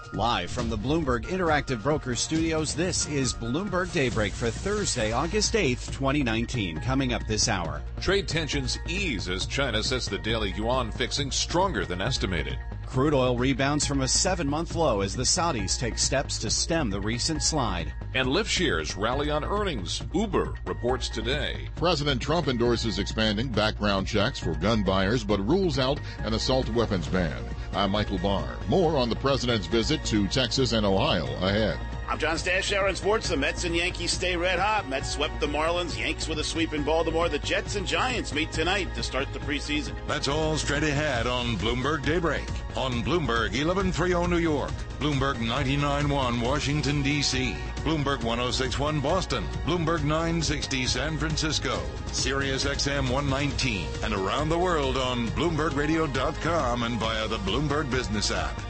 Live from the Bloomberg Interactive Broker Studios, this is Bloomberg Daybreak for Thursday, August 8th, 2019. Coming up this hour. Trade tensions ease as China sets the daily yuan fixing stronger than estimated. Crude oil rebounds from a 7-month low as the Saudis take steps to stem the recent slide. And Lyft shares rally on earnings. Uber reports today. President Trump endorses expanding background checks for gun buyers, but rules out an assault weapons ban. I'm Michael Barr. More on the president's visit to Texas and Ohio ahead. I'm John Stashower in sports. The Mets and Yankees stay red hot. Mets swept the Marlins. Yanks with a sweep in Baltimore. The Jets and Giants meet tonight to start the preseason. That's all straight ahead on Bloomberg Daybreak. On Bloomberg 1130 New York, Bloomberg 99.1 Washington, D.C., Bloomberg 106.1 Boston, Bloomberg 960 San Francisco, Sirius XM 119, and around the world on BloombergRadio.com and via the Bloomberg Business app.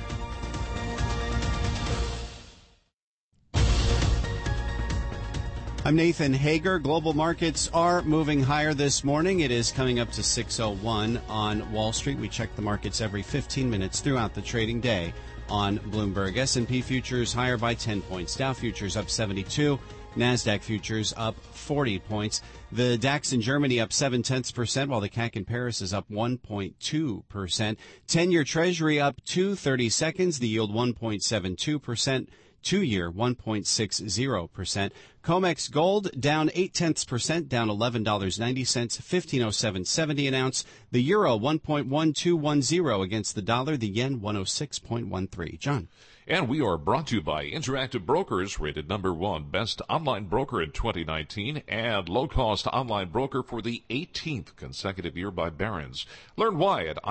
I'm Nathan Hager. Global markets are moving higher this morning. It is coming up to 6:01 on Wall Street. We check the markets every 15 minutes throughout the trading day on Bloomberg. S&P futures higher by 10 points. Dow futures up 72. NASDAQ futures up 40 points. The DAX in Germany up 0.7%, while the CAC in Paris is up 1.2%. 10-year Treasury up 2 seconds. The yield 1.72%. 2-year 1.60%. COMEX gold down 0.8%, down $11.90, 1507.70 an ounce. The euro 1.1210 against the dollar. The yen 106.13. John. And we are brought to you by Interactive Brokers, rated #1 best online broker in 2019 and low-cost online broker for the 18th consecutive year by Barron's. Learn why at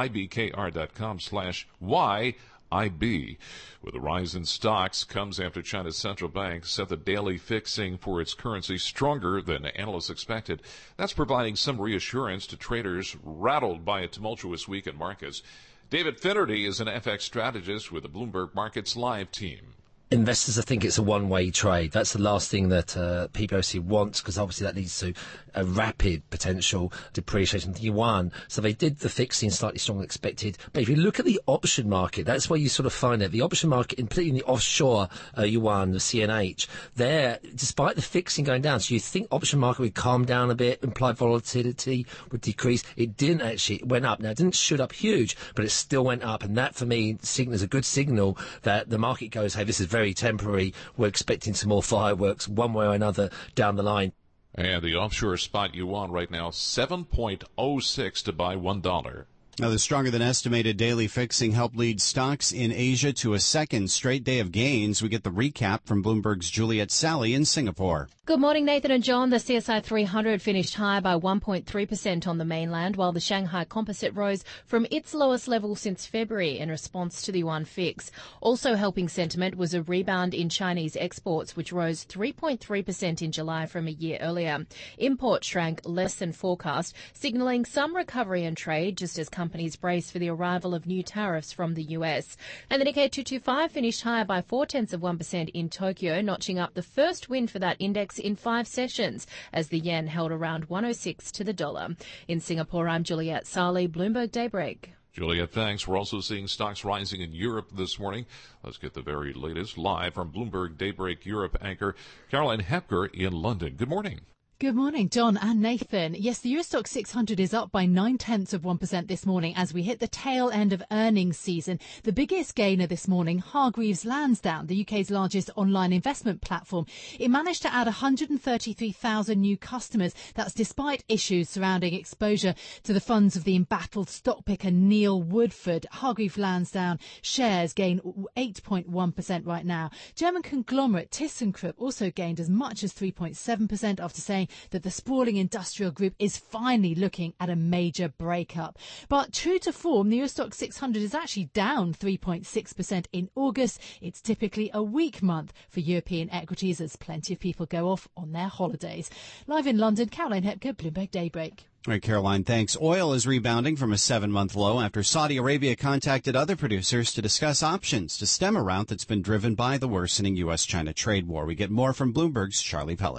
ibkr.com/why. IB. With the rise in stocks comes after China's central bank set the daily fixing for its currency stronger than analysts expected. That's providing some reassurance to traders rattled by a tumultuous week in markets. David Finnerty is an FX strategist with the Bloomberg Markets Live team. Investors, I think it's a one-way trade. That's the last thing that PBOC wants, because obviously that leads to a rapid potential depreciation of the yuan. So they did the fixing slightly stronger than expected. But if you look at the option market, that's where you sort of find it. The option market, including the offshore yuan, the CNH, there, despite the fixing going down, so you think option market would calm down a bit, implied volatility would decrease. It didn't actually. It went up. Now, it didn't shoot up huge, but it still went up. And that, for me, is a good signal that the market goes, hey, this is very temporary. We're expecting some more fireworks one way or another down the line. And the offshore spot yuan right now, 7.06 to buy $1. Now, the stronger than estimated daily fixing helped lead stocks in Asia to a second straight day of gains. We get the recap from Bloomberg's Juliet Sally in Singapore. Good morning, Nathan and John. The CSI 300 finished higher by 1.3% on the mainland, while the Shanghai Composite rose from its lowest level since February in response to the yuan fix. Also helping sentiment was a rebound in Chinese exports, which rose 3.3% in July from a year earlier. Imports shrank less than forecast, signalling some recovery in trade, just as companies brace for the arrival of new tariffs from the US. And the Nikkei 225 finished higher by 0.4% in Tokyo, notching up the first win for that index in 5 sessions, as the yen held around 106 to the dollar. In Singapore, I'm Juliet Sali, Bloomberg Daybreak. Juliet, thanks. We're also seeing stocks rising in Europe this morning. Let's get the very latest live from Bloomberg Daybreak Europe anchor Caroline Hepker in London. Good morning. Good morning, John and Nathan. Yes, the Euro Stoxx 600 is up by 0.9% this morning as we hit the tail end of earnings season. The biggest gainer this morning, Hargreaves Lansdown, the UK's largest online investment platform. It managed to add 133,000 new customers. That's despite issues surrounding exposure to the funds of the embattled stock picker Neil Woodford. Hargreaves Lansdown shares gain 8.1% right now. German conglomerate ThyssenKrupp also gained as much as 3.7% after saying that the sprawling industrial group is finally looking at a major breakup. But true to form, the Euro Stoxx 600 is actually down 3.6% in August. It's typically a weak month for European equities as plenty of people go off on their holidays. Live in London, Caroline Hepker, Bloomberg Daybreak. All right, Caroline, thanks. Oil is rebounding from a 7-month low after Saudi Arabia contacted other producers to discuss options to stem a rout that's been driven by the worsening U.S.-China trade war. We get more from Bloomberg's Charlie Pellet.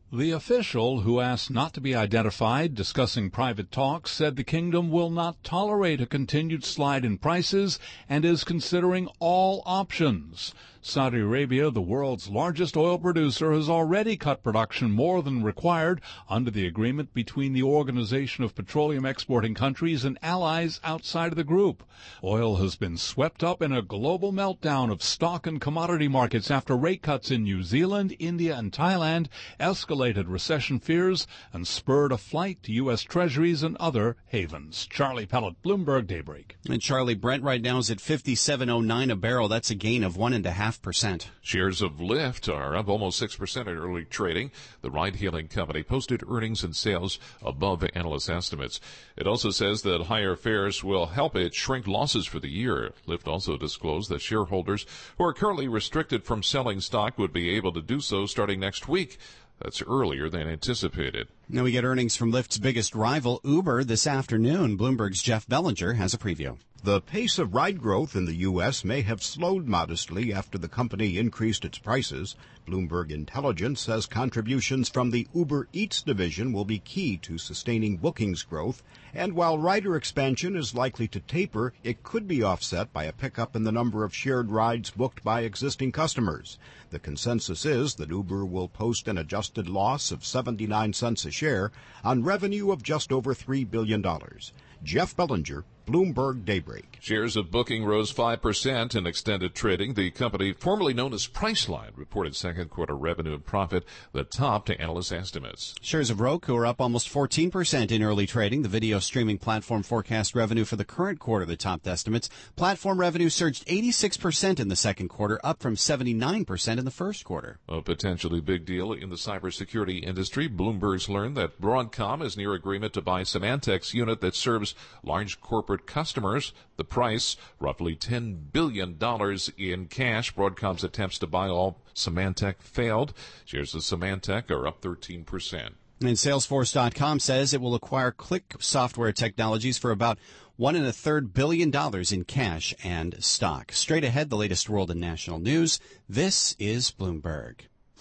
The official, who asked not to be identified, discussing private talks, said the kingdom will not tolerate a continued slide in prices and is considering all options. Saudi Arabia, the world's largest oil producer, has already cut production more than required under the agreement between the Organization of Petroleum Exporting Countries and allies outside of the group. Oil has been swept up in a global meltdown of stock and commodity markets after rate cuts in New Zealand, India, and Thailand escalated recession fears and spurred a flight to U.S. Treasuries and other havens. Charlie Pellet, Bloomberg Daybreak. And Charlie, Brent right now is at $57.09 a barrel. That's a gain of 1.5%. Shares of Lyft are up almost 6% in early trading. The ride-hailing company posted earnings and sales above analyst estimates. It also says that higher fares will help it shrink losses for the year. Lyft also disclosed that shareholders who are currently restricted from selling stock would be able to do so starting next week. That's earlier than anticipated. Now we get earnings from Lyft's biggest rival, Uber, this afternoon. Bloomberg's Jeff Bellinger has a preview. The pace of ride growth in the U.S. may have slowed modestly after the company increased its prices. Bloomberg Intelligence says contributions from the Uber Eats division will be key to sustaining bookings growth. And while rider expansion is likely to taper, it could be offset by a pickup in the number of shared rides booked by existing customers. The consensus is that Uber will post an adjusted loss of 79 cents a share on revenue of just over $3 billion. Jeff Bellinger, Bloomberg Daybreak. Shares of Booking rose 5% in extended trading. The company, formerly known as Priceline, reported second quarter revenue and profit that topped analyst estimates. Shares of Roku are up almost 14% in early trading. The video streaming platform forecast revenue for the current quarter that topped estimates. Platform revenue surged 86% in the second quarter, up from 79% in the first quarter. A potentially big deal in the cybersecurity industry. Bloomberg's learned that Broadcom is near agreement to buy Symantec's unit that serves large corporate customers. The price, roughly $10 billion in cash. Broadcom's attempts to buy all Symantec failed. Shares of Symantec are up 13%. And Salesforce.com says it will acquire Click Software Technologies for about $1.25 billion in cash and stock. Straight ahead, the latest world and national news. This is Bloomberg.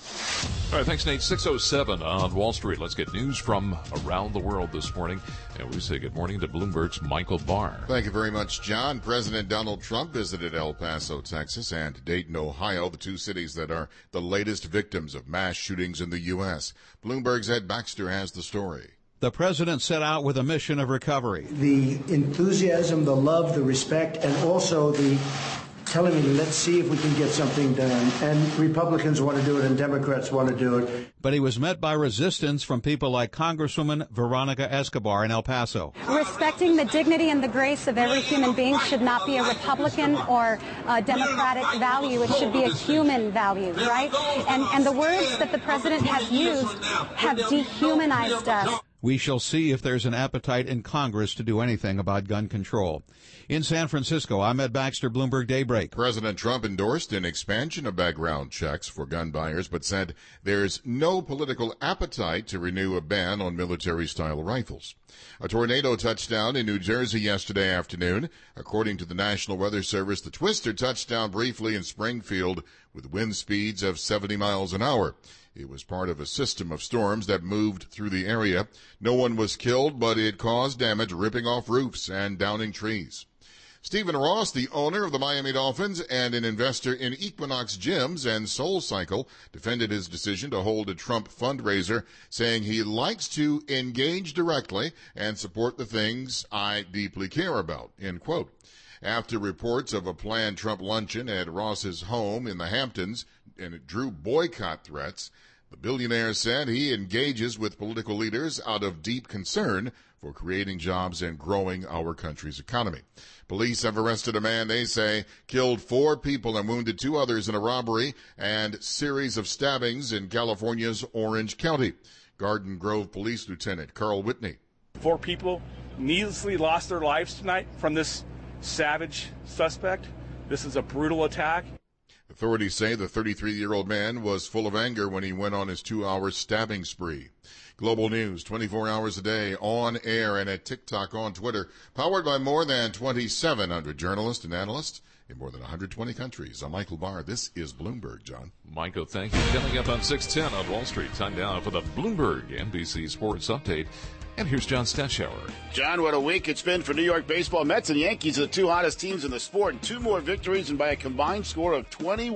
All right, thanks, Nate. 6:07 on Wall Street. Let's get news from around the world this morning. And we say good morning to Bloomberg's Michael Barr. Thank you very much, John. President Donald Trump visited El Paso, Texas, and Dayton, Ohio, the two cities that are the latest victims of mass shootings in the U.S. Bloomberg's Ed Baxter has the story. The president set out with a mission of recovery. The enthusiasm, the love, the respect, and also the telling me, let's see if we can get something done. And Republicans want to do it and Democrats want to do it. But he was met by resistance from people like Congresswoman Veronica Escobar in El Paso. Respecting the dignity and the grace of every human being should not be a Republican or a Democratic value. It should be a human value, right? And the words that the president has used have dehumanized us. We shall see if there's an appetite in Congress to do anything about gun control. In San Francisco, I'm Ed Baxter, Bloomberg Daybreak. President Trump endorsed an expansion of background checks for gun buyers, but said there's no political appetite to renew a ban on military-style rifles. A tornado touched down in New Jersey yesterday afternoon. According to the National Weather Service, the twister touched down briefly in Springfield with wind speeds of 70 miles an hour. It was part of a system of storms that moved through the area. No one was killed, but it caused damage, ripping off roofs and downing trees. Stephen Ross, the owner of the Miami Dolphins and an investor in Equinox Gyms and SoulCycle, defended his decision to hold a Trump fundraiser, saying he likes to engage directly and support the things I deeply care about, end quote. After reports of a planned Trump luncheon at Ross's home in the Hamptons, and it drew boycott threats, the billionaire said he engages with political leaders out of deep concern for creating jobs and growing our country's economy. Police have arrested a man they say killed 4 people and wounded 2 others in a robbery and series of stabbings in California's Orange County. Garden Grove Police Lieutenant Carl Whitney. 4 people needlessly lost their lives tonight from this savage suspect. This is a brutal attack. Authorities say the 33-year-old man was full of anger when he went on his 2-hour stabbing spree. Global News, 24 hours a day, on air and at TikTok, on Twitter, powered by more than 2,700 journalists and analysts in more than 120 countries. I'm Michael Barr. This is Bloomberg, John. Michael, thank you. Coming up on 610 on Wall Street. Time now for the Bloomberg NBC Sports Update. And here's John Stetshauer. John, what a week it's been for New York baseball. Mets and Yankees are the two hottest teams in the sport, and two more victories and by a combined score of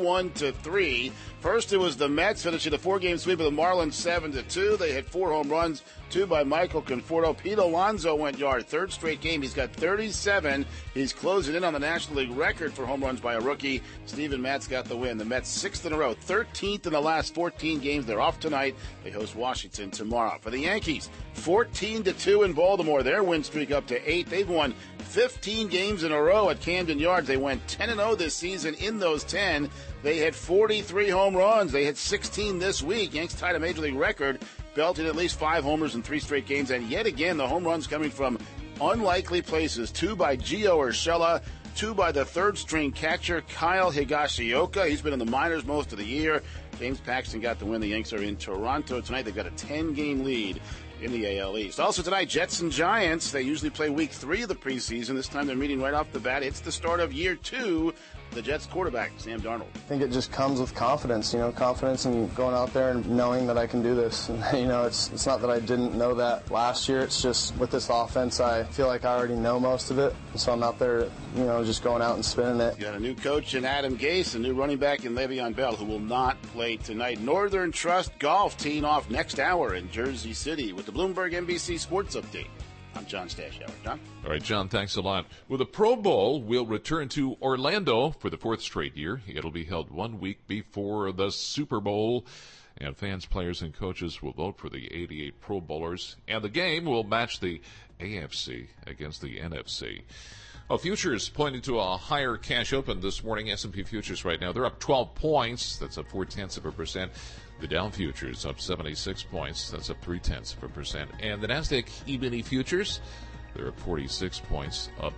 21-3. First, it was the Mets finishing a four-game sweep of the Marlins 7-2. They hit 4 home runs, 2 by Michael Conforto. Pete Alonso went yard. Third straight game. He's got 37. He's closing in on the National League record for home runs by a rookie. Steven Matz got the win. The Mets 6th in a row, 13th in the last 14 games. They're off tonight. They host Washington tomorrow. For the Yankees, 14-2 in Baltimore. Their win streak up to 8. They've won 15 games in a row at Camden Yards. They went 10-0 this season. In those 10, they had 43 home runs. They had 16 this week. Yanks tied a Major League record, belted at least 5 homers in 3 straight games. And yet again, the home runs coming from unlikely places. 2 by Gio Urshela, 2 by the third-string catcher Kyle Higashioka. He's been in the minors most of the year. James Paxton got the win. The Yanks are in Toronto tonight. They've got a 10-game lead in the AL East. Also tonight, Jets and Giants. They usually play week 3 of the preseason. This time they're meeting right off the bat. It's the start of year 2. The Jets quarterback, Sam Darnold. I think it just comes with confidence, confidence in going out there and knowing that I can do this. And, it's not that I didn't know that last year. It's just with this offense, I feel like I already know most of it. So I'm out there, just going out and spinning it. You got a new coach in Adam Gase, a new running back in Le'Veon Bell, who will not play tonight. Northern Trust Golf teeing off next hour in Jersey City with the Bloomberg NBC Sports Update. I'm John Stetshauer. John? All right, John, thanks a lot. Well, the Pro Bowl will return to Orlando for the 4th straight year. It'll be held 1 week before the Super Bowl, and fans, players, and coaches will vote for the 88 Pro Bowlers, and the game will match the AFC against the NFC. Well, futures pointing to a higher cash open this morning. S&P futures right now, they're up 12 points. That's up 0.4%. The Dow futures up 76 points. That's up 0.3%. And the Nasdaq E-mini futures, they're up 46 points, up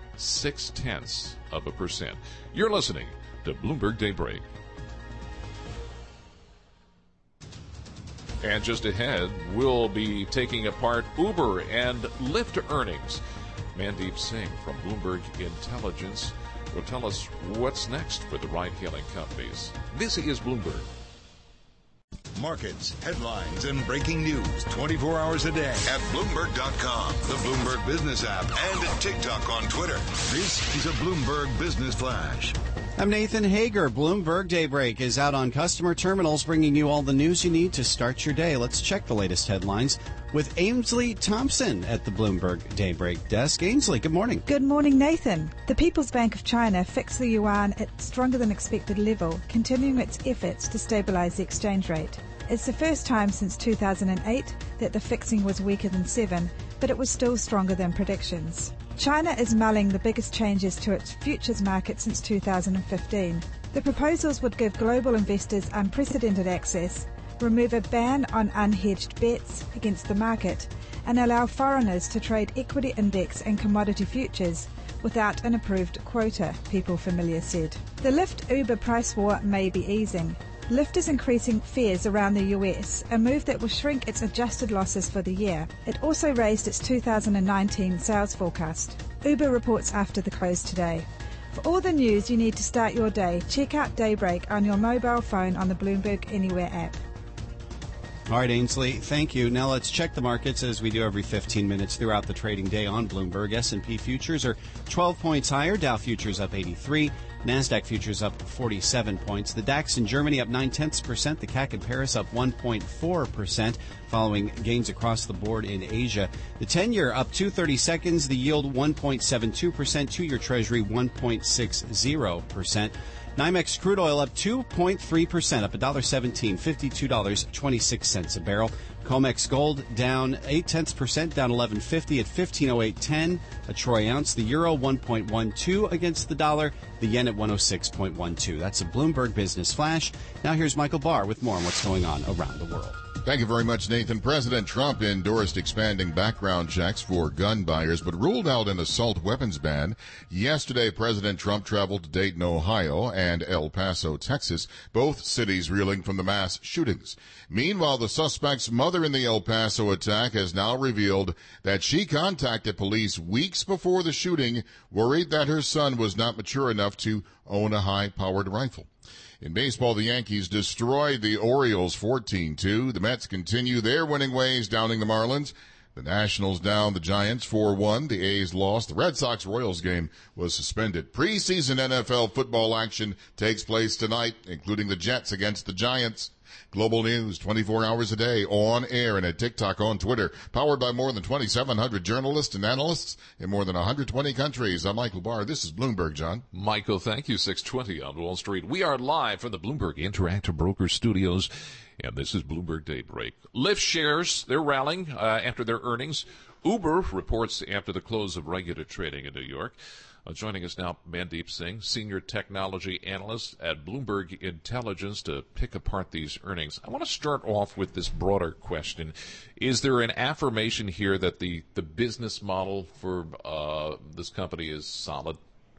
0.6%. You're listening to Bloomberg Daybreak. And just ahead, we'll be taking apart Uber and Lyft earnings. Mandeep Singh from Bloomberg Intelligence will tell us what's next for the ride-hailing companies. This is Bloomberg. Markets, headlines, and breaking news 24 hours a day at Bloomberg.com, the Bloomberg Business app, and TikTok on Twitter. This is a Bloomberg Business Flash. I'm Nathan Hager. Bloomberg Daybreak is out on customer terminals, bringing you all the news you need to start your day. Let's check the latest headlines with Ainsley Thompson at the Bloomberg Daybreak desk. Ainsley, good morning. Good morning, Nathan. The People's Bank of China fixed the yuan at stronger than expected level, continuing its efforts to stabilize the exchange rate. It's the first time since 2008 that the fixing was weaker than 7, but it was still stronger than predictions. China is mulling the biggest changes to its futures market since 2015. The proposals would give global investors unprecedented access, remove a ban on unhedged bets against the market, and allow foreigners to trade equity index and commodity futures without an approved quota, People Familiar said. The Lyft-Uber price war may be easing. Lyft is increasing fares around the US, a move that will shrink its adjusted losses for the year. It also raised its 2019 sales forecast. Uber reports after the close today. For all the news you need to start your day, check out Daybreak on your mobile phone on the Bloomberg Anywhere app. All right, Ainsley, thank you. Now let's check the markets as we do every 15 minutes throughout the trading day on Bloomberg. S&P futures are 12 points higher. Dow futures up 83. NASDAQ futures up 47 points. The DAX in Germany up 0.9%. The CAC in Paris up 1.4%, following gains across the board in Asia. The 10-year up 2/32. The yield 1.72%. 2-year Treasury 1.60%. NYMEX crude oil up 2.3%, up $1.17, $52.26 a barrel. COMEX gold down 0.8%, down $11.50 at $15.0810 a troy ounce. The euro 1.12 against the dollar. The yen at 106.12. That's a Bloomberg Business Flash. Now here's Michael Barr with more on what's going on around the world. Thank you very much, Nathan. President Trump endorsed expanding background checks for gun buyers, but ruled out an assault weapons ban. Yesterday, President Trump traveled to Dayton, Ohio, and El Paso, Texas, both cities reeling from the mass shootings. Meanwhile, the suspect's mother in the El Paso attack has now revealed that she contacted police weeks before the shooting, worried that her son was not mature enough to own a high-powered rifle. In baseball, the Yankees destroyed the Orioles 14-2. The Mets continue their winning ways, downing the Marlins. The Nationals down the Giants 4-1. The A's lost. The Red Sox-Royals game was suspended. Preseason NFL football action takes place tonight, including the Jets against the Giants. Global news 24 hours a day, on air and at TikTok, on Twitter. Powered by more than 2,700 journalists and analysts in more than 120 countries. I'm Michael Barr. This is Bloomberg, John. Michael, thank you. 6:20 on Wall Street. We are live from the Bloomberg Interactive Brokers Studios, and this is Bloomberg Daybreak. Lyft shares, they're rallying after their earnings. Uber reports after the close of regular trading in New York. Joining us now, Mandeep Singh, Senior Technology Analyst at Bloomberg Intelligence, to pick apart these earnings. I want to start off with this broader question. Is there an affirmation here that the business model for this company is solid?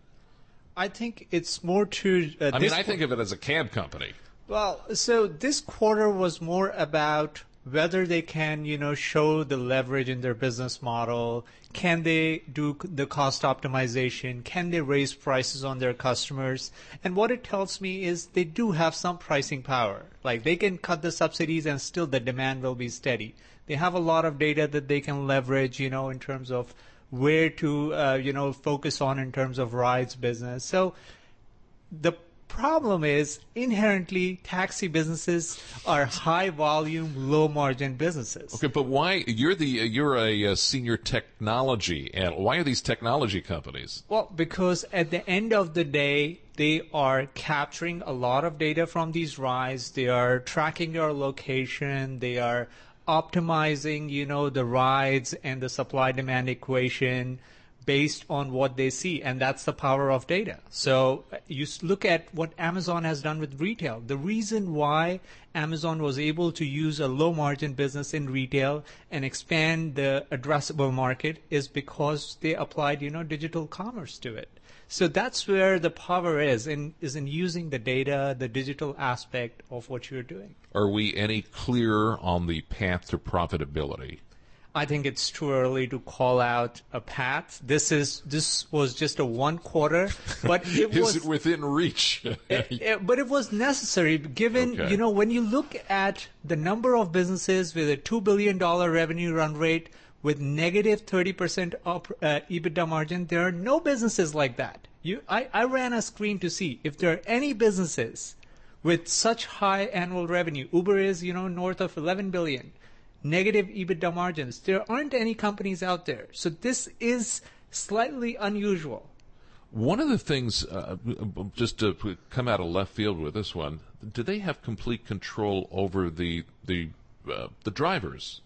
I think it's more to... I think of it as a cab company. Well, so this quarter was more about whether they can, show the leverage in their business model. Can they do the cost optimization? Can they raise prices on their customers? And what it tells me is they do have some pricing power. Like, they can cut the subsidies and still the demand will be steady. They have a lot of data that they can leverage, in terms of where to, focus on in terms of rides business. So the problem is inherently taxi businesses are high volume, low margin businesses. Okay, but why you're a senior technology, and why are these technology companies? Well, because at the end of the day, they are capturing a lot of data from these rides. They are tracking your location. They are optimizing, the rides and the supply demand equation based on what they see, and that's the power of data. So you look at what Amazon has done with retail. The reason why Amazon was able to use a low margin business in retail and expand the addressable market is because they applied, digital commerce to it. So that's where the power is in using the data, the digital aspect of what you're doing. Are we any clearer on the path to profitability? I think it's too early to call out a path. This was just a one quarter, but is it within reach? But it was necessary given, when you look at the number of businesses with a $2 billion revenue run rate with negative 30% EBITDA margin, there are no businesses like that. I ran a screen to see if there are any businesses with such high annual revenue. Uber is, north of 11 billion. Negative EBITDA margins. There aren't any companies out there. So this is slightly unusual. One of the things, just to come out of left field with this one, do they have complete control over the drivers?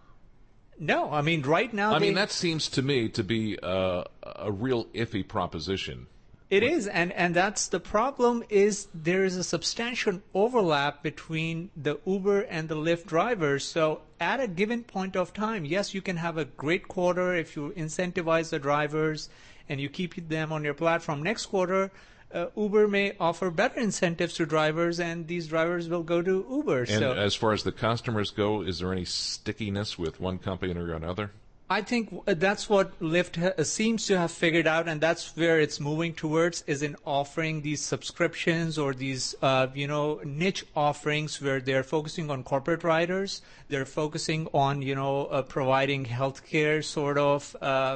No, right now... that seems to me to be a real iffy proposition. It is, and that's the problem, is there is a substantial overlap between the Uber and the Lyft drivers. So at a given point of time, yes, you can have a great quarter if you incentivize the drivers and you keep them on your platform. Next quarter, Uber may offer better incentives to drivers, and these drivers will go to Uber. And as far as the customers go, is there any stickiness with one company or another? I think that's what Lyft seems to have figured out, and that's where it's moving towards, is in offering these subscriptions or these, niche offerings where they're focusing on corporate riders. They're focusing on, providing healthcare sort of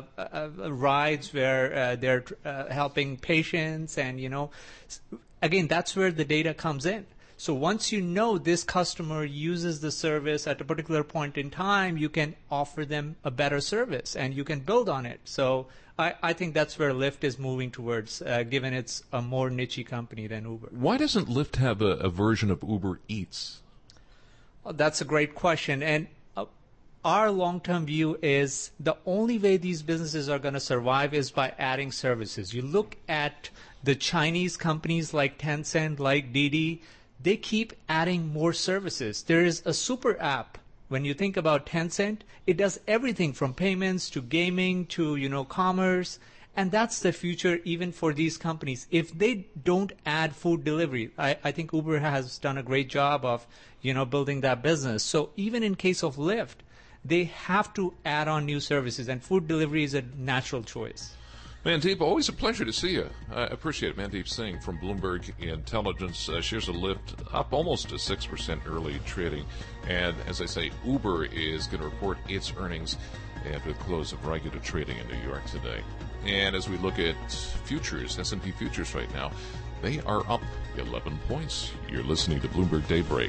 rides where they're helping patients, and, again, that's where the data comes in. So once you know this customer uses the service at a particular point in time, you can offer them a better service and you can build on it. So I think that's where Lyft is moving towards, given it's a more niche company than Uber. Why doesn't Lyft have a version of Uber Eats? Well, that's a great question. And our long-term view is the only way these businesses are going to survive is by adding services. You look at the Chinese companies like Tencent, like Didi. they keep adding more services. There is a super app. When you think about Tencent, it does everything from payments to gaming to, commerce. And that's the future even for these companies. If they don't add food delivery, I think Uber has done a great job of, building that business. So even in case of Lyft, they have to add on new services, and food delivery is a natural choice. Mandeep, always a pleasure to see you. I appreciate it. Mandeep Singh from Bloomberg Intelligence. Shares of Lyft up almost to 6% early trading. And as I say, Uber is going to report its earnings after the close of regular trading in New York today. And as we look at futures, S&P futures right now, they are up 11 points. You're listening to Bloomberg Daybreak.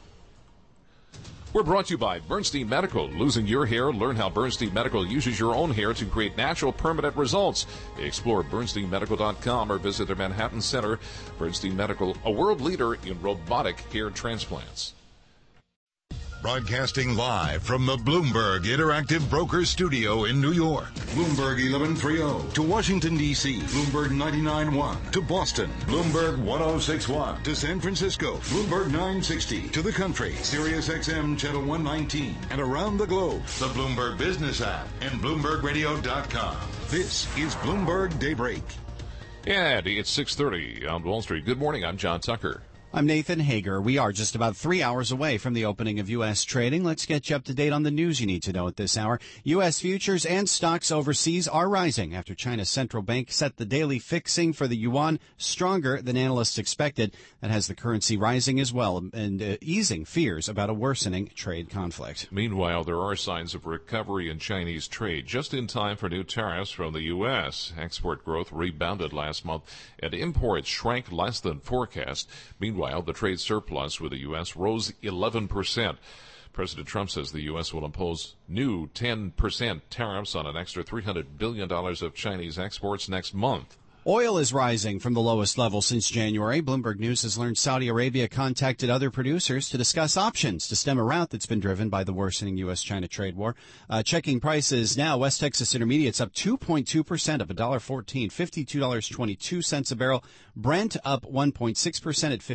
We're brought to you by Bernstein Medical. Losing your hair? Learn how Bernstein Medical uses your own hair to create natural, permanent results. Explore BernsteinMedical.com or visit their Manhattan Center. Bernstein Medical, a world leader in robotic hair transplants. Broadcasting live from the Bloomberg Interactive Brokers Studio in New York. Bloomberg 1130 to Washington, D.C. Bloomberg 99.1 to Boston. Bloomberg 106.1 to San Francisco. Bloomberg 960 to the country. Sirius XM Channel 119 and around the globe. The Bloomberg Business app and BloombergRadio.com. This is Bloomberg Daybreak. And it's 6:30 on Wall Street. Good morning. I'm John Tucker. I'm Nathan Hager. We are just about 3 hours away from the opening of U.S. trading. Let's get you up to date on the news you need to know at this hour. U.S. futures and stocks overseas are rising after China's central bank set the daily fixing for the yuan stronger than analysts expected. That has the currency rising as well and easing fears about a worsening trade conflict. Meanwhile, there are signs of recovery in Chinese trade just in time for new tariffs from the U.S. Export growth rebounded last month and imports shrank less than forecast. Meanwhile, the trade surplus with the U.S. rose 11%. President Trump says the U.S. will impose new 10% tariffs on an extra $300 billion of Chinese exports next month. Oil is rising from the lowest level since January. Bloomberg News has learned Saudi Arabia contacted other producers to discuss options to stem a rout that's been driven by the worsening U.S.-China trade war. Checking prices now, West Texas Intermediate's up 2.2% of $1.14, $52.22 a barrel. Brent up 1.6% at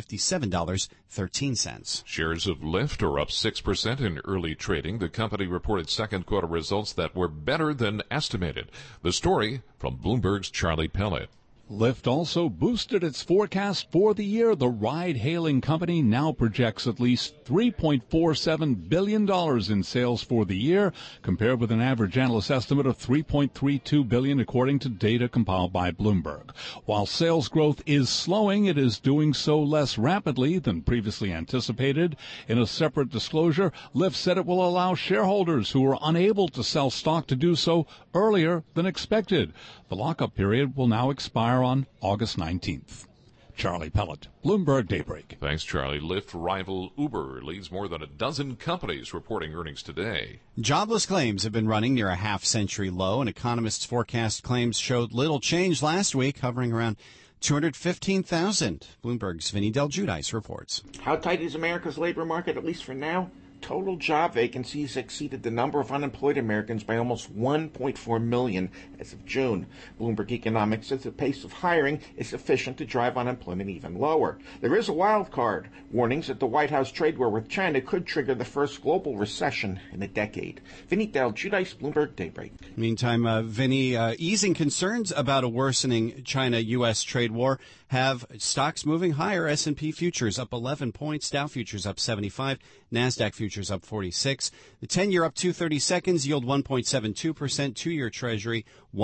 $57.13. Shares of Lyft are up 6% in early trading. The company reported second quarter results that were better than estimated. The story from Bloomberg's Charlie Pellet. Lyft also boosted its forecast for the year. The ride-hailing company now projects at least $3.47 billion in sales for the year, compared with an average analyst estimate of $3.32 billion, according to data compiled by Bloomberg. While sales growth is slowing, it is doing so less rapidly than previously anticipated. In a separate disclosure, Lyft said it will allow shareholders who are unable to sell stock to do so earlier than expected. The lockup period will now expire on August 19th. Charlie Pellet, Bloomberg Daybreak. Thanks, Charlie. Lyft rival Uber leads more than a dozen companies reporting earnings today. Jobless claims have been running near a half-century low, and economists' forecast claims showed little change last week, hovering around 215,000. Bloomberg's Vinny Del Giudice reports. How tight is America's labor market, at least for now? Total job vacancies exceeded the number of unemployed Americans by almost 1.4 million as of June. Bloomberg Economics says the pace of hiring is sufficient to drive unemployment even lower. There is a wild card. Warnings that the White House trade war with China could trigger the first global recession in a decade. Vinny Del Giudice, Bloomberg Daybreak. Meantime, Vinny, easing concerns about a worsening China-U.S. trade war have stocks moving higher. S&P futures up 11 points, Dow futures up 75, NASDAQ futures up 46. The 10-year up 230 seconds, yield 1.72%, 2-year Treasury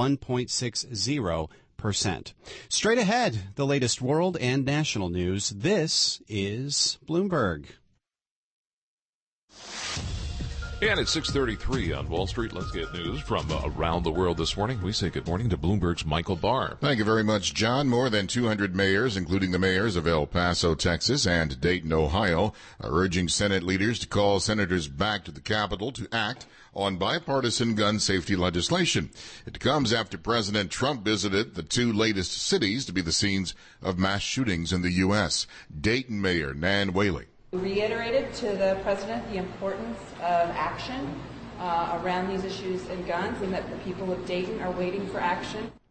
1.60%. Straight ahead, the latest world and national news. This is Bloomberg. And it's 6:33 on Wall Street. Let's get news from around the world this morning. We say good morning to Bloomberg's Michael Barr. Thank you very much, John. More than 200 mayors, including the mayors of El Paso, Texas, and Dayton, Ohio, are urging Senate leaders to call senators back to the Capitol to act on bipartisan gun safety legislation. It comes after President Trump visited the two latest cities to be the scenes of mass shootings in the U.S. Dayton Mayor Nan Whaley reiterated to the president the importance of action around these issues and guns, and that the people of Dayton are waiting for action.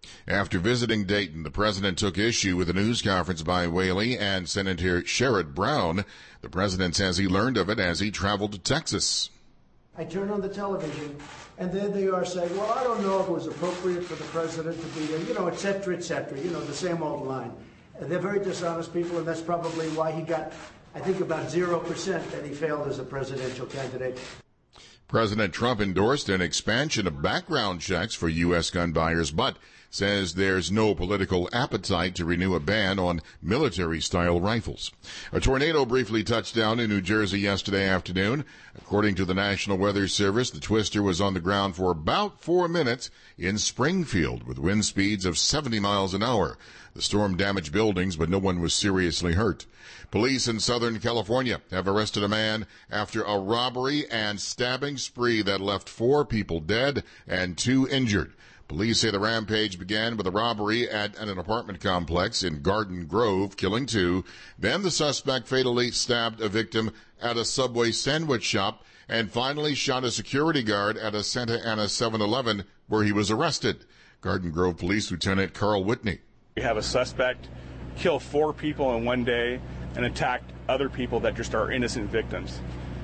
After visiting Dayton, the president took issue with a news conference by Whaley and Senator Sherrod Brown. The president says he learned of it as he traveled to Texas. I turn on the television, and there they are saying, well, I don't know if it was appropriate for the president to be there, et cetera, the same old line. They're very dishonest people, and that's probably why he got, I think, about 0% that he failed as a presidential candidate. President Trump endorsed an expansion of background checks for U.S. gun buyers, but says there's no political appetite to renew a ban on military-style rifles. A tornado briefly touched down in New Jersey yesterday afternoon. According to the National Weather Service, the twister was on the ground for about 4 minutes in Springfield with wind speeds of 70 miles an hour. The storm damaged buildings, but no one was seriously hurt. Police in Southern California have arrested a man after a robbery and stabbing spree that left 4 people dead and 2 injured. Police say the rampage began with a robbery at an apartment complex in Garden Grove, killing 2. Then the suspect fatally stabbed a victim at a Subway sandwich shop and finally shot a security guard at a Santa Ana 7-Eleven where he was arrested. Garden Grove Police Lieutenant Carl Whitney. We have a suspect kill 4 people in one day and attack other people that just are innocent victims.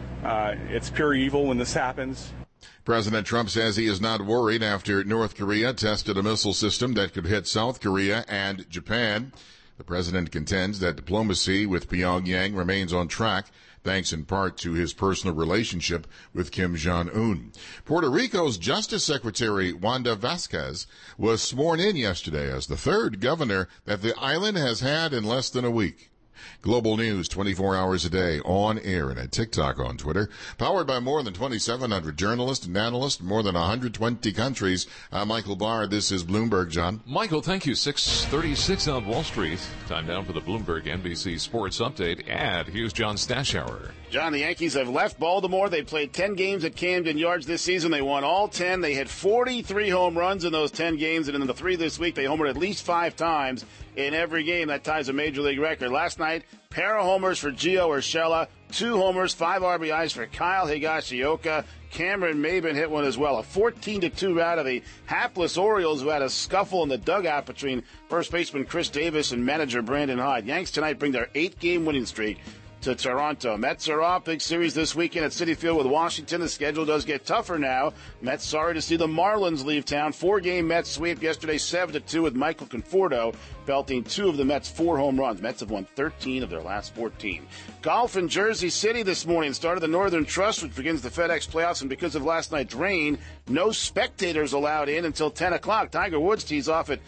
It's pure evil when this happens. President Trump says he is not worried after North Korea tested a missile system that could hit South Korea and Japan. The president contends that diplomacy with Pyongyang remains on track, thanks in part to his personal relationship with Kim Jong-un. Puerto Rico's Justice Secretary Wanda Vasquez was sworn in yesterday as the 3rd governor that the island has had in less than a week. Global news 24 hours a day, on air and at TikTok, on Twitter. Powered by more than 2,700 journalists and analysts in more than 120 countries. I'm Michael Barr. This is Bloomberg, John. Michael, thank you. 6:36 on Wall Street. Time down for the Bloomberg NBC Sports Update. And here's John Stashower. John, the Yankees have left Baltimore. They played 10 games at Camden Yards this season. They won all 10. They hit 43 home runs in those 10 games. And in the 3 this week, they homered at least 5 times in every game. That ties a major league record. Last night, pair of homers for Gio Urshela, 2 homers, 5 RBIs for Kyle Higashioka. Cameron Maben hit one as well. A 14-2 rout of the hapless Orioles, who had a scuffle in the dugout between first baseman Chris Davis and manager Brandon Hyde. Yanks tonight bring their 8-game winning streak to Toronto. Mets are off. Big series this weekend at Citi Field with Washington. The schedule does get tougher now. Mets sorry to see the Marlins leave town. 4-game Mets sweep yesterday, 7-2 with Michael Conforto belting 2 of the Mets' 4 home runs. Mets have won 13 of their last 14. Golf in Jersey City this morning started the Northern Trust, which begins the FedEx playoffs, and because of last night's rain, no spectators allowed in until 10 o'clock. Tiger Woods tees off at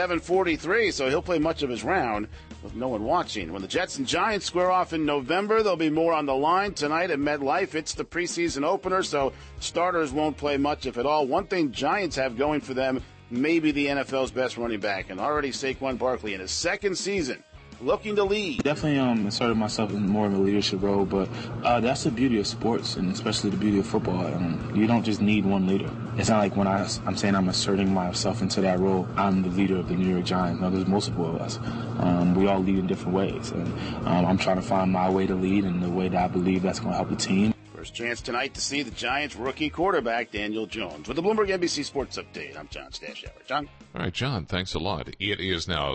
7:43, so he'll play much of his round with no one watching. When the Jets and Giants square off in November, there'll be more on the line. Tonight at MetLife, it's the preseason opener, so starters won't play much, if at all. One thing Giants have going for them, maybe the NFL's best running back, and already Saquon Barkley in his 2nd season looking to lead. Definitely inserted myself in more of a leadership role, but that's the beauty of sports, and especially the beauty of football. You don't just need one leader. It's not like when I'm saying I'm asserting myself into that role, I'm the leader of the New York Giants. No, there's multiple of us. We all lead in different ways, and I'm trying to find my way to lead and the way that I believe that's going to help the team. First chance tonight to see the Giants' rookie quarterback, Daniel Jones. With the Bloomberg NBC Sports Update, I'm John Stashower. John? All right, John, thanks a lot. It is now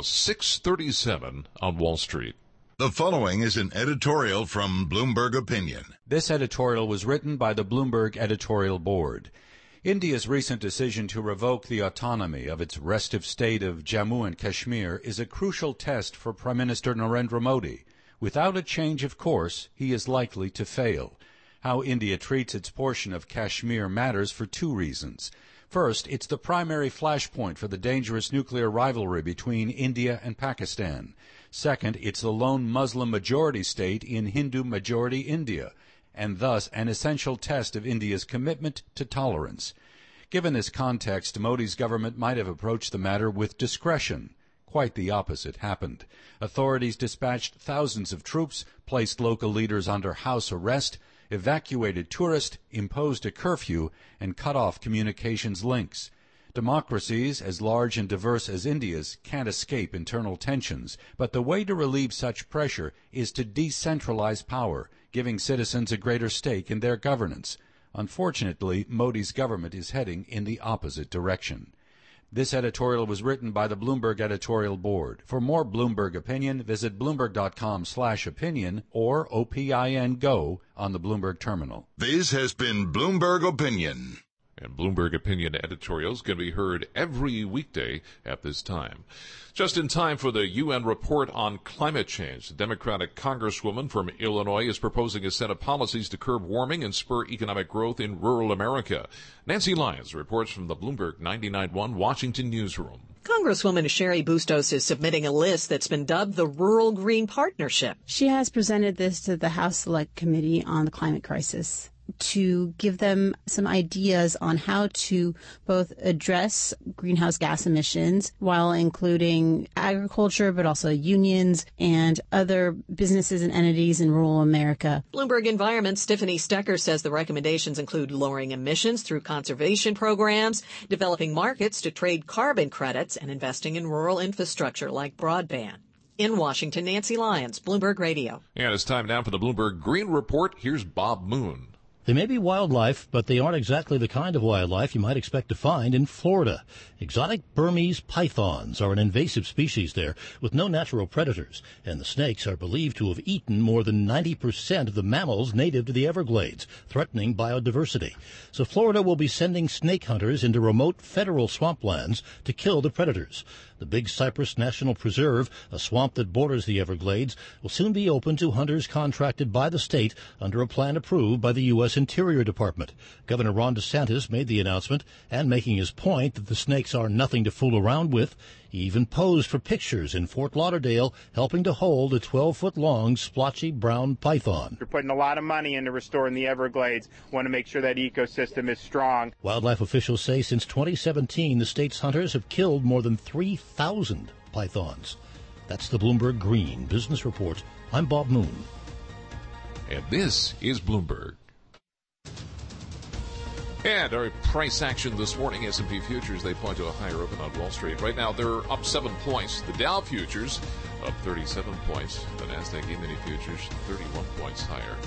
6:37 on Wall Street. The following is an editorial from Bloomberg Opinion. This editorial was written by the Bloomberg Editorial Board. India's recent decision to revoke the autonomy of its restive state of Jammu and Kashmir is a crucial test for Prime Minister Narendra Modi. Without a change of course, he is likely to fail. How India treats its portion of Kashmir matters for 2 reasons. First, it's the primary flashpoint for the dangerous nuclear rivalry between India and Pakistan. Second, it's the lone Muslim majority state in Hindu majority India, and thus an essential test of India's commitment to tolerance. Given this context, Modi's government might have approached the matter with discretion. Quite the opposite happened. Authorities dispatched thousands of troops, placed local leaders under house arrest, evacuated tourists, imposed a curfew, and cut off communications links. Democracies as large and diverse as India's can't escape internal tensions, but the way to relieve such pressure is to decentralize power, giving citizens a greater stake in their governance. Unfortunately, Modi's government is heading in the opposite direction. This editorial was written by the Bloomberg editorial board. For more Bloomberg opinion, visit Bloomberg.com/opinion or OPIN Go on the Bloomberg terminal. This has been Bloomberg Opinion. And Bloomberg Opinion editorials can be heard every weekday at this time. Just in time for the UN report on climate change, the Democratic Congresswoman from Illinois is proposing a set of policies to curb warming and spur economic growth in rural America. Nancy Lyons reports from the Bloomberg 99.1 Washington newsroom. Congresswoman Sherry Bustos is submitting a list that's been dubbed the Rural Green Partnership. She has presented this to the House Select Committee on the Climate Crisis to give them some ideas on how to both address greenhouse gas emissions while including agriculture, but also unions and other businesses and entities in rural America. Bloomberg Environment's Tiffany Stecker says the recommendations include lowering emissions through conservation programs, developing markets to trade carbon credits, and investing in rural infrastructure like broadband. In Washington, Nancy Lyons, Bloomberg Radio. And it's time now for the Bloomberg Green Report. Here's Bob Moon. They may be wildlife, but they aren't exactly the kind of wildlife you might expect to find in Florida. Exotic Burmese pythons are an invasive species there with no natural predators, and the snakes are believed to have eaten more than 90% of the mammals native to the Everglades, threatening biodiversity. So Florida will be sending snake hunters into remote federal swamplands to kill the predators. The Big Cypress National Preserve, a swamp that borders the Everglades, will soon be open to hunters contracted by the state under a plan approved by the U.S. Interior Department. Governor Ron DeSantis made the announcement, and making his point that the snakes are nothing to fool around with. He even posed for pictures in Fort Lauderdale, helping to hold a 12-foot-long splotchy brown python. We're putting a lot of money into restoring the Everglades. Want to make sure that ecosystem is strong. Wildlife officials say since 2017, the state's hunters have killed more than 3,000 pythons. That's the Bloomberg Green Business Report. I'm Bob Moon. And this is Bloomberg. And our price action this morning, S&P futures, they point to a higher open on Wall Street. Right now, they're up 7 points. The Dow futures up 37 points. The NASDAQ E-mini futures 31 points higher.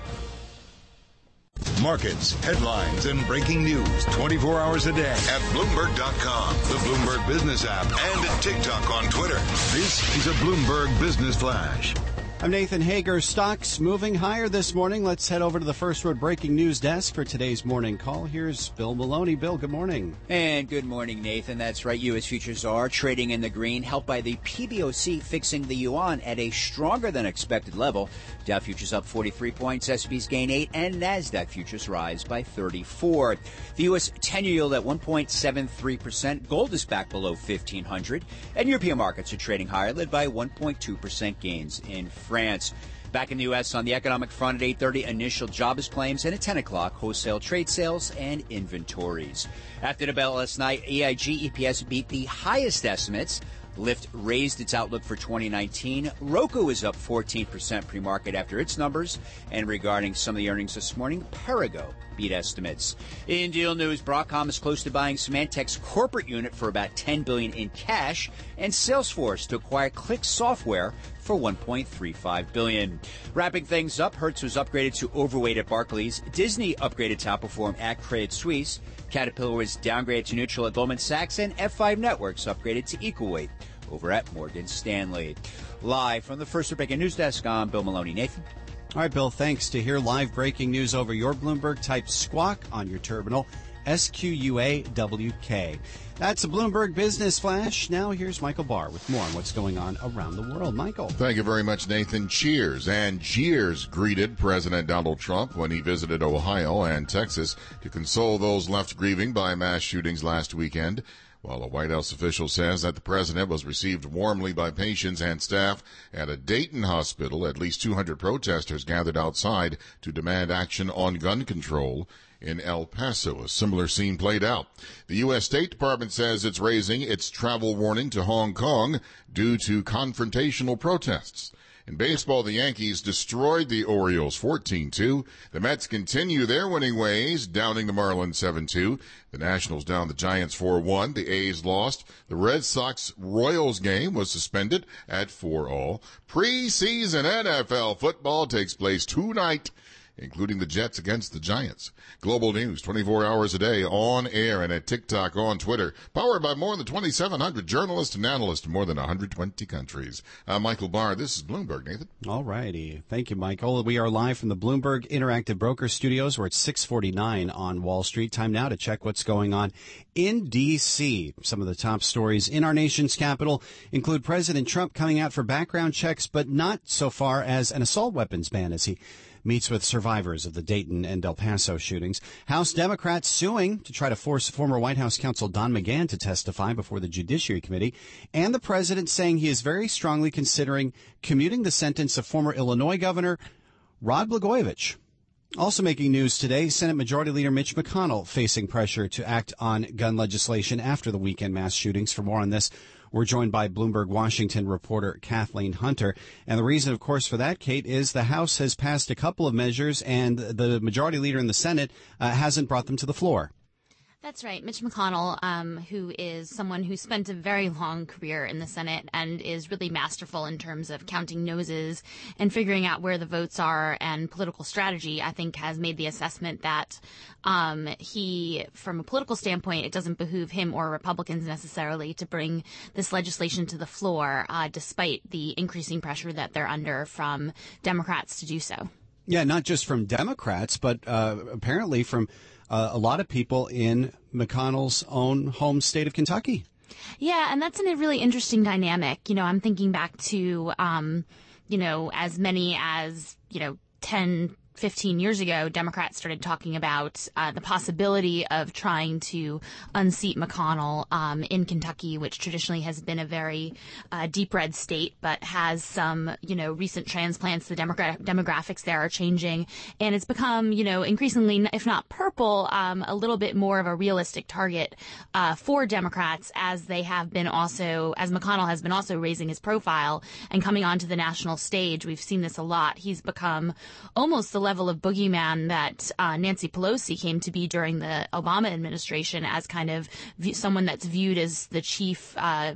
Markets, headlines, and breaking news 24 hours a day at Bloomberg.com, the Bloomberg Business app, and at TikTok on Twitter. This is a Bloomberg Business Flash. I'm Nathan Hager. Stocks moving higher this morning. Let's head over to the First Word Breaking News desk for today's morning call. Here's Bill Maloney. Bill, good morning. And good morning, Nathan. That's right. U.S. futures are trading in the green, helped by the PBOC fixing the yuan at a stronger than expected level. Dow futures up 43 points, S&P's gain 8, and NASDAQ futures rise by 34. The U.S. 10-year yield at 1.73%. Gold is back below 1,500. And European markets are trading higher, led by 1.2% gains in France. Back in the U.S. on the economic front at 8:30, initial jobless claims, and at 10 o'clock, wholesale trade sales and inventories. After the bell last night, AIG EPS beat the highest estimates. Lyft raised its outlook for 2019. Roku is up 14% pre-market after its numbers. And regarding some of the earnings this morning, Perrigo beat estimates. In deal news, Broadcom is close to buying Symantec's corporate unit for about $10 billion in cash, and Salesforce to acquire Click Software for $1.35 billion. Wrapping things up, Hertz was upgraded to overweight at Barclays. Disney upgraded to outperform at Credit Suisse. Caterpillar was downgraded to neutral at Goldman Sachs, and F5 Networks upgraded to equal weight over at Morgan Stanley. Live from the First Breaking News Desk, I'm Bill Maloney. Nathan? All right, Bill, thanks. To hear live breaking news over your Bloomberg, type SQUAWK on your terminal, SQUAWK. That's a Bloomberg Business Flash. Now here's Michael Barr with more on what's going on around the world. Michael. Thank you very much, Nathan. Cheers. And jeers greeted President Donald Trump when he visited Ohio and Texas to console those left grieving by mass shootings last weekend. While a White House official says that the president was received warmly by patients and staff at a Dayton hospital, at least 200 protesters gathered outside to demand action on gun control. In El Paso, a similar scene played out. The U.S. State Department says it's raising its travel warning to Hong Kong due to confrontational protests. In baseball, the Yankees destroyed the Orioles 14-2. The Mets continue their winning ways, downing the Marlins 7-2. The Nationals down the Giants 4-1. The A's lost. The Red Sox-Royals game was suspended at 4-all. Preseason NFL football takes place tonight including the Jets against the Giants. Global News, 24 hours a day, on air and at TikTok, on Twitter. Powered by more than 2,700 journalists and analysts in more than 120 countries. I'm Michael Barr. This is Bloomberg, Nathan. All righty. Thank you, Michael. We are live from the Bloomberg Interactive Broker Studios. We're at 6:49 on Wall Street. Time now to check what's going on in D.C. Some of the top stories in our nation's capital include President Trump coming out for background checks, but not so far as an assault weapons ban as he meets with survivors of the Dayton and El Paso shootings. House Democrats suing to try to force former White House counsel Don McGahn to testify before the Judiciary Committee. And the president saying he is very strongly considering commuting the sentence of former Illinois Governor Rod Blagojevich. Also making news today, Senate Majority Leader Mitch McConnell facing pressure to act on gun legislation after the weekend mass shootings. For more on this, we're joined by Bloomberg Washington reporter Kathleen Hunter. And the reason, of course, for that, Kate, is the House has passed a couple of measures and the Majority Leader in the Senate hasn't brought them to the floor. That's right. Mitch McConnell, who is someone who spent a very long career in the Senate and is really masterful in terms of counting noses and figuring out where the votes are and political strategy, I think has made the assessment that he, from a political standpoint, it doesn't behoove him or Republicans necessarily to bring this legislation to the floor, despite the increasing pressure that they're under from Democrats to do so. Yeah, not just from Democrats, but apparently from a lot of people in McConnell's own home state of Kentucky. Yeah, and that's a really interesting dynamic. You know, I'm thinking back to, as many as, 10, 15 years ago, Democrats started talking about the possibility of trying to unseat McConnell in Kentucky, which traditionally has been a very deep red state, but has some, recent transplants. The demographics there are changing, and it's become, increasingly, if not purple, a little bit more of a realistic target for Democrats as they have been also, as McConnell has been also raising his profile and coming onto the national stage. We've seen this a lot. He's become almost the level of boogeyman that Nancy Pelosi came to be during the Obama administration, as kind of someone that's viewed as the chief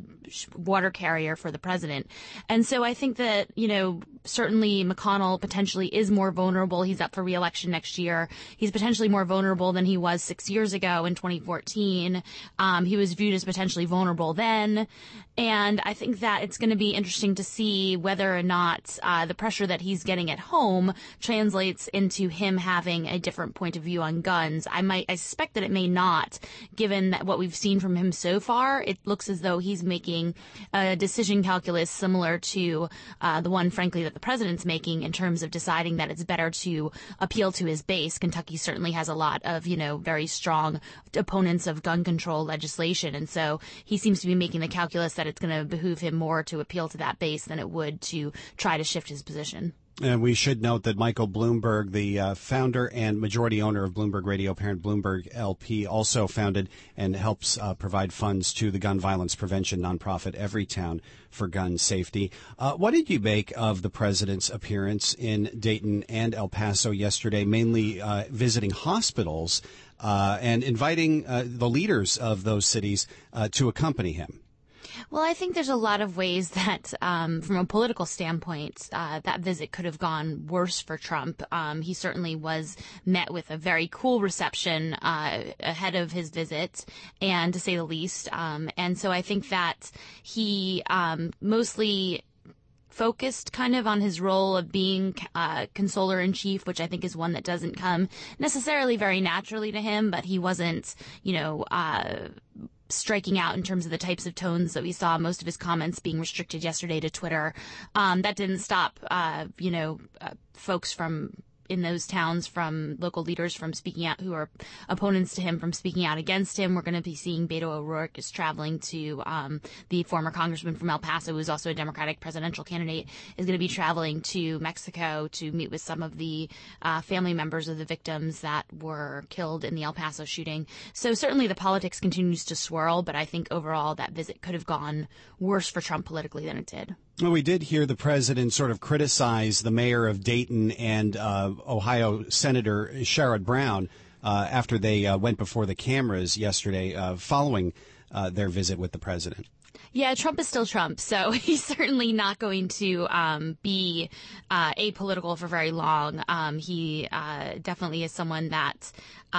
water carrier for the president. And so I think that, certainly McConnell potentially is more vulnerable. He's up for re-election next year. He's potentially more vulnerable than he was 6 years ago in 2014. He was viewed as potentially vulnerable then. And I think that it's going to be interesting to see whether or not the pressure that he's getting at home translates into him having a different point of view on guns. I suspect that it may not, given that what we've seen from him so far. It looks as though he's making a decision calculus similar to the one, frankly, that the president's making in terms of deciding that it's better to appeal to his base. Kentucky certainly has a lot of, very strong opponents of gun control legislation. And so he seems to be making the calculus that it's going to behoove him more to appeal to that base than it would to try to shift his position. And we should note that Michael Bloomberg, the founder and majority owner of Bloomberg Radio, parent Bloomberg LP, also founded and helps provide funds to the gun violence prevention nonprofit Everytown for gun safety. What did you make of the president's appearance in Dayton and El Paso yesterday, mainly visiting hospitals and inviting the leaders of those cities to accompany him? Well, I think there's a lot of ways that, from a political standpoint, that visit could have gone worse for Trump. He certainly was met with a very cool reception ahead of his visit, and to say the least. And so I think that he mostly focused kind of on his role of being consoler-in-chief, which I think is one that doesn't come necessarily very naturally to him, but he wasn't, striking out in terms of the types of tones that we saw, most of his comments being restricted yesterday to Twitter. That didn't stop, folks from in those towns, from local leaders from speaking out, who are opponents to him, from speaking out against him. We're going to be seeing Beto O'Rourke is traveling to the former congressman from El Paso, who's also a Democratic presidential candidate, is going to be traveling to Mexico to meet with some of the family members of the victims that were killed in the El Paso shooting. So certainly the politics continues to swirl, but I think overall that visit could have gone worse for Trump politically than it did. Well, we did hear the president sort of criticize the mayor of Dayton and Ohio Senator Sherrod Brown after they went before the cameras yesterday following their visit with the president. Yeah, Trump is still Trump, so he's certainly not going to be apolitical for very long. He definitely is someone that,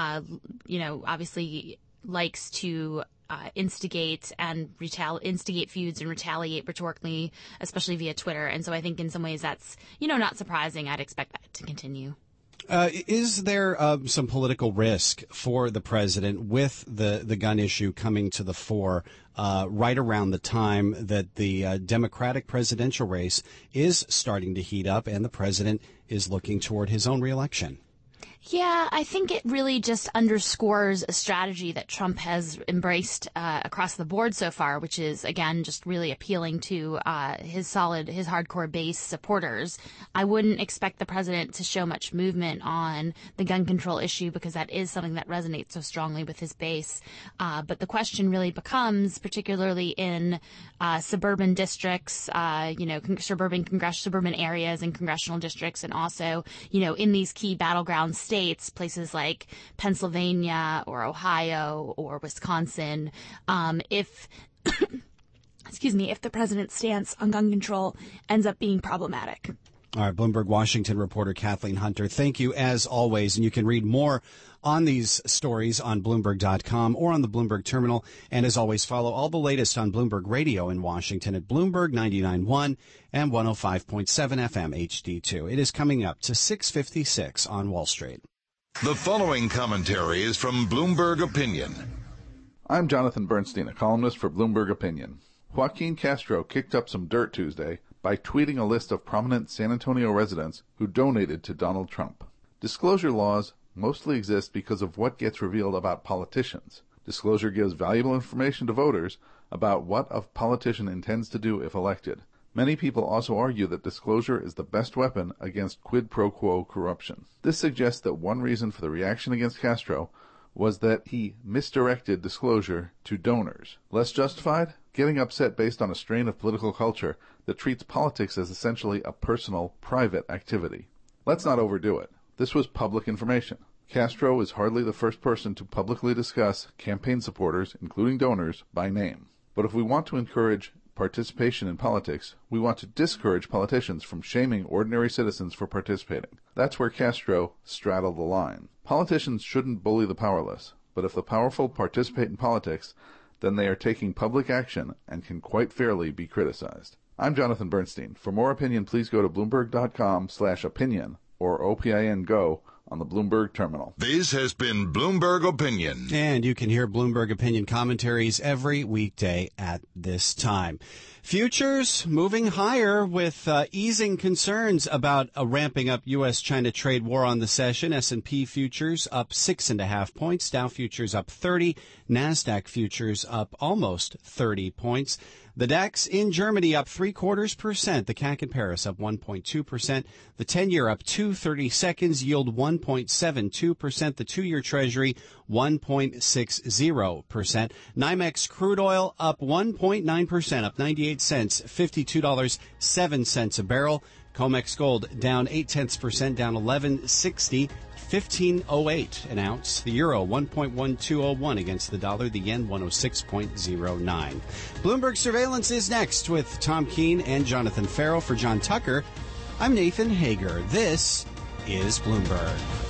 obviously likes to instigate feuds and retaliate rhetorically, especially via Twitter. And so I think in some ways that's, not surprising. I'd expect that to continue. Is there some political risk for the president with the gun issue coming to the fore right around the time that the Democratic presidential race is starting to heat up and the president is looking toward his own reelection? Yeah, I think it really just underscores a strategy that Trump has embraced across the board so far, which is, again, just really appealing to his hardcore base supporters. I wouldn't expect the president to show much movement on the gun control issue because that is something that resonates so strongly with his base. But the question really becomes, particularly in suburban districts, suburban areas and congressional districts, and also, in these key battleground states, places like Pennsylvania or Ohio or Wisconsin, if the president's stance on gun control ends up being problematic. All right, Bloomberg Washington reporter Kathleen Hunter, thank you as always. And you can read more on these stories on Bloomberg.com or on the Bloomberg Terminal. And as always, follow all the latest on Bloomberg Radio in Washington at Bloomberg 99.1 and 105.7 FM HD2. It is coming up to 6:56 on Wall Street. The following commentary is from Bloomberg Opinion. I'm Jonathan Bernstein, a columnist for Bloomberg Opinion. Joaquin Castro kicked up some dirt Tuesday by tweeting a list of prominent San Antonio residents who donated to Donald Trump. Disclosure laws mostly exist because of what gets revealed about politicians. Disclosure gives valuable information to voters about what a politician intends to do if elected. Many people also argue that disclosure is the best weapon against quid pro quo corruption. This suggests that one reason for the reaction against Castro was that he misdirected disclosure to donors. Less justified? Getting upset based on a strain of political culture that treats politics as essentially a personal, private activity. Let's not overdo it. This was public information. Castro is hardly the first person to publicly discuss campaign supporters, including donors, by name. But if we want to encourage participation in politics, we want to discourage politicians from shaming ordinary citizens for participating. That's where Castro straddled the line. Politicians shouldn't bully the powerless, but if the powerful participate in politics, then they are taking public action and can quite fairly be criticized. I'm Jonathan Bernstein. For more opinion, please go to Bloomberg.com/opinion or OPIN Go on the Bloomberg Terminal. This has been Bloomberg Opinion. And you can hear Bloomberg Opinion commentaries every weekday at this time. Futures moving higher with easing concerns about a ramping up U.S.-China trade war on the session. S&P futures up 6.5 points. Dow futures up 30. NASDAQ futures up almost 30 points. The DAX in Germany up 0.75%. The CAC in Paris up 1.2%. The 10-year up 2/32, yield 1.72%. The 2-year Treasury 1.60%. NYMEX crude oil up 1.9%, up 98 cents, $52.07 a barrel. COMEX gold down 0.8%, down 11.60. $15.08 an ounce. The euro 1.1201 against the dollar. The yen 106.09. Bloomberg Surveillance is next with Tom Keene and Jonathan Farrell. For John Tucker, I'm Nathan Hager. This is Bloomberg.